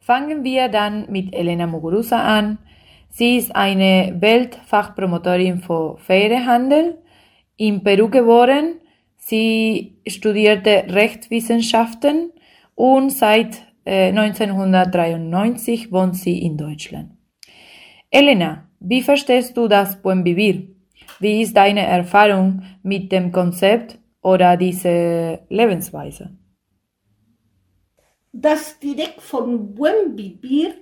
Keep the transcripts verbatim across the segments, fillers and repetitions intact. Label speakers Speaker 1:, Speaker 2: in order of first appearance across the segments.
Speaker 1: Fangen wir dann mit Elena Muguruza an. Sie ist eine Weltfachpromotorin für faire Handel, in Peru geboren. Sie studierte Rechtswissenschaften und seit äh, neunzehnhundertdreiundneunzig wohnt sie in Deutschland. Elena, wie verstehst du das Buen Vivir? Wie ist deine Erfahrung mit dem Konzept oder dieser Lebensweise?
Speaker 2: Das direkt von Buen Vivir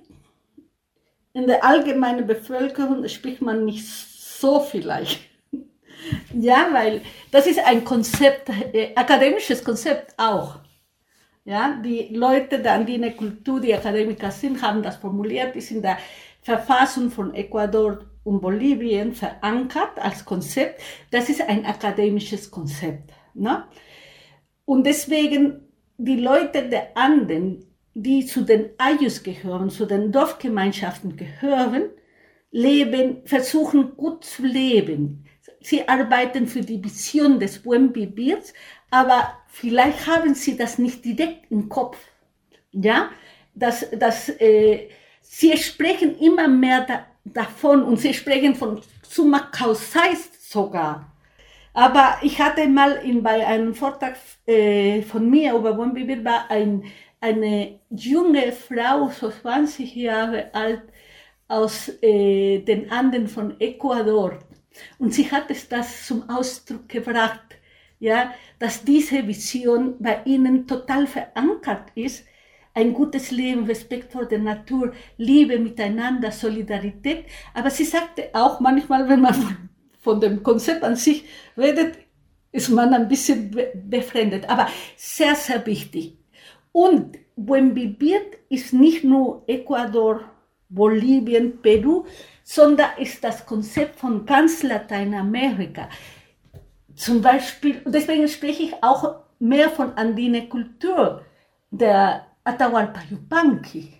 Speaker 2: in der allgemeinen Bevölkerung spricht man nicht so vielleicht. Ja, weil das ist ein Konzept, äh, akademisches Konzept auch. Ja, die Leute der andine Kultur, die Akademiker sind, haben das formuliert, ist in der Verfassung von Ecuador und Bolivien verankert als Konzept. Das ist ein akademisches Konzept. Ne? Und deswegen die Leute der Anden, die zu den Ayllus gehören, zu den Dorfgemeinschaften gehören, leben, versuchen gut zu leben. Sie arbeiten für die Vision des Buen Vivirs, aber vielleicht haben sie das nicht direkt im Kopf. Ja, das, das, äh, sie sprechen immer mehr da, davon und sie sprechen von Summa Causalis sogar. Aber ich hatte mal in, bei einem Vortrag äh, von mir über Buen Vivir war ein, eine junge Frau, so zwanzig Jahre alt, aus äh, den Anden von Ecuador. Und sie hat es das zum Ausdruck gebracht, ja, dass diese Vision bei ihnen total verankert ist. Ein gutes Leben, Respekt vor der Natur, Liebe miteinander, Solidarität. Aber sie sagte auch manchmal, wenn man von, von dem Konzept an sich redet, ist man ein bisschen be- befremdet. Aber sehr, sehr wichtig. Und Buen Vivir ist nicht nur Ecuador, Bolivien, Peru, sondern ist das Konzept von ganz Lateinamerika. Zum Beispiel, deswegen spreche ich auch mehr von andine Kultur, der Atahualpa Yupanqui.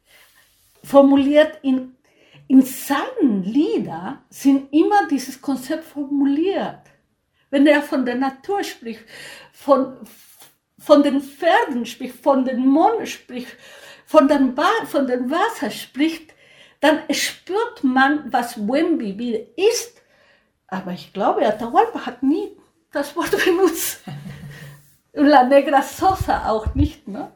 Speaker 2: Formuliert in, in seinen Liedern sind immer dieses Konzept formuliert. Wenn er von der Natur spricht, von, von den Pferden spricht, von den Mond spricht, von dem, von dem Wasser spricht, dann spürt man, was Buen Vivir ist. Aber ich glaube, Atahualpa hat nie das Wort benutzt. Und La Negra Sosa auch nicht, ne?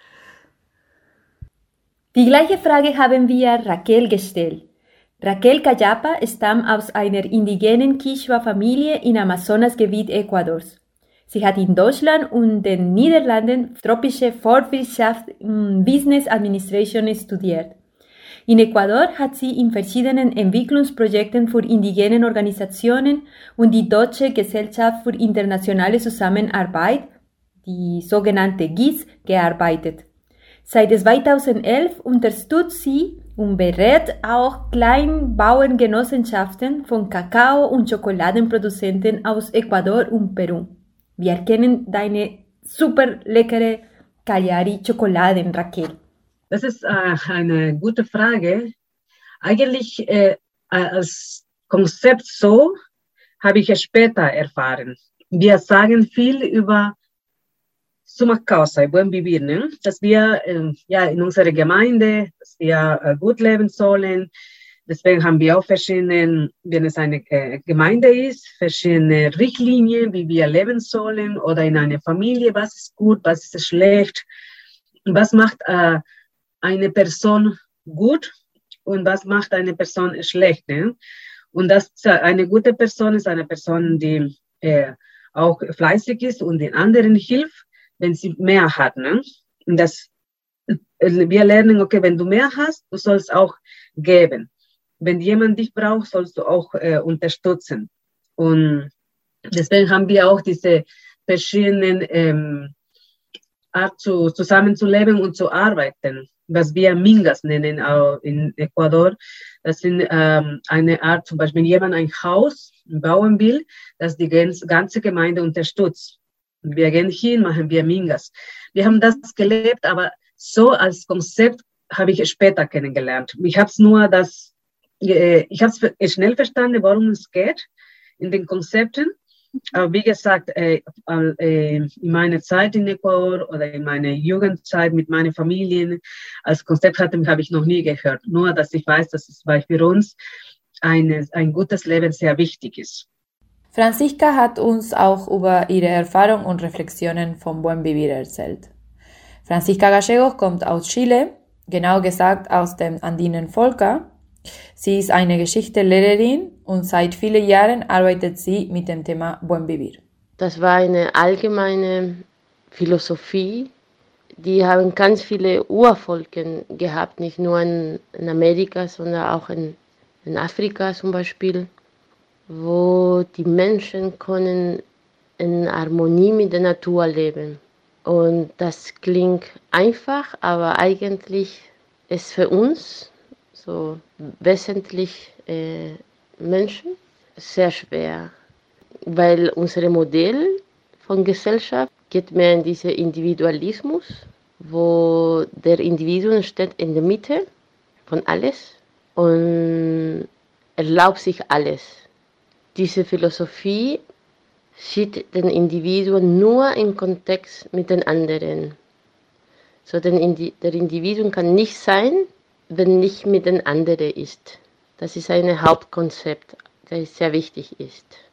Speaker 3: Die gleiche Frage haben wir Raquel gestellt. Raquel Callapa stammt aus einer indigenen Quichua-Familie im Amazonasgebiet Ecuadors. Sie hat in Deutschland und den Niederlanden tropische Forstwirtschaft und Business Administration studiert. In Ecuador hat sie in verschiedenen Entwicklungsprojekten für indigene Organisationen und die Deutsche Gesellschaft für internationale Zusammenarbeit, die sogenannte G I Z, gearbeitet. Seit zweitausendelf unterstützt sie und berät auch Kleinbauerngenossenschaften von Kakao- und Schokoladenproduzenten aus Ecuador und Peru. Wir kennen deine super leckere Cagliari-Schokoladen, Raquel.
Speaker 4: Das ist äh, eine gute Frage. Eigentlich äh, als Konzept so habe ich es später erfahren. Wir sagen viel über Summa Causa, Buen Vivir, ne? Dass wir äh, ja, in unserer Gemeinde, dass wir äh, gut leben sollen. Deswegen haben wir auch verschiedene, wenn es eine äh, Gemeinde ist, verschiedene Richtlinien, wie wir leben sollen, oder in einer Familie, was ist gut, was ist schlecht, was macht äh, eine Person gut und was macht eine Person schlecht. Ne? Und das, eine gute Person ist eine Person, die äh, auch fleißig ist und den anderen hilft, wenn sie mehr hat. Ne? Und das, wir lernen, okay, wenn du mehr hast, du sollst auch geben. Wenn jemand dich braucht, sollst du auch äh, unterstützen. Und deswegen haben wir auch diese verschiedenen ähm, Art zu, zusammenzuleben und zu arbeiten, was wir Mingas nennen auch in Ecuador. Das sind ähm, eine Art, zum Beispiel, wenn jemand ein Haus bauen will, das die ganze Gemeinde unterstützt. Wir gehen hin, machen wir Mingas. Wir haben das gelebt, aber so als Konzept habe ich es später kennengelernt. Ich habe es nur das, äh, ich habe es schnell verstanden, worum es geht in den Konzepten. Aber wie gesagt, äh, äh, in meiner Zeit in Ecuador oder in meiner Jugendzeit mit meinen Familien, als Konzept hatte, habe ich noch nie gehört. Nur, dass ich weiß, dass es für uns eine, ein gutes Leben sehr wichtig ist.
Speaker 1: Franziska hat uns auch über ihre Erfahrung und Reflexionen vom Buen Vivir erzählt. Franziska Gallegos kommt aus Chile, genau gesagt aus dem Andinenvolk. Sie ist eine Geschichtslehrerin und seit vielen Jahren arbeitet sie mit dem Thema Buen Vivir.
Speaker 5: Das war eine allgemeine Philosophie, die haben ganz viele Urvolken gehabt, nicht nur in, in Amerika, sondern auch in, in Afrika zum Beispiel, wo die Menschen können in Harmonie mit der Natur leben. Und das klingt einfach, aber eigentlich ist für uns, so wesentlich äh, Menschen, sehr schwer, weil unser Modell von Gesellschaft geht mehr in diesen Individualismus, wo der Individuum steht in der Mitte von alles und erlaubt sich alles. Diese Philosophie sieht den Individuum nur im Kontext mit den anderen. So, der Individuum kann nicht sein, wenn nicht mit den anderen ist. Das ist ein Hauptkonzept, das sehr wichtig ist.